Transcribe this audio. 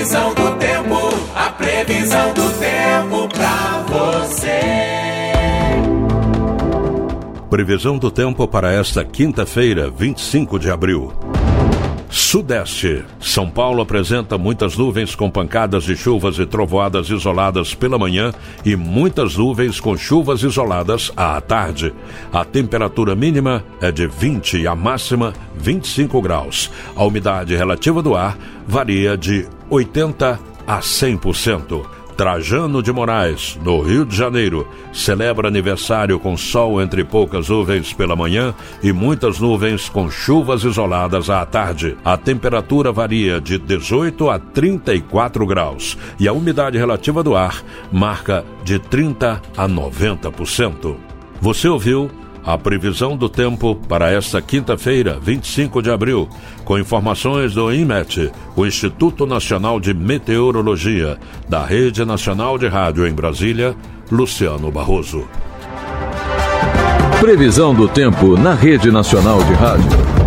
previsão do tempo, a previsão do tempo pra você. Previsão do tempo para esta quinta-feira, 25 de abril. Sudeste. São Paulo apresenta muitas nuvens com pancadas de chuvas e trovoadas isoladas pela manhã e muitas nuvens com chuvas isoladas à tarde. A temperatura mínima é de 20 e a máxima 25 graus. A umidade relativa do ar varia de 80% a 100%. Trajano de Moraes, no Rio de Janeiro, celebra aniversário com sol entre poucas nuvens pela manhã e muitas nuvens com chuvas isoladas à tarde. A temperatura varia de 18 a 34 graus e a umidade relativa do ar marca de 30% a 90%. Você ouviu a previsão do tempo para esta quinta-feira, 25 de abril, com informações do INMET, o Instituto Nacional de Meteorologia, da Rede Nacional de Rádio em Brasília, Luciano Barroso. Previsão do tempo na Rede Nacional de Rádio.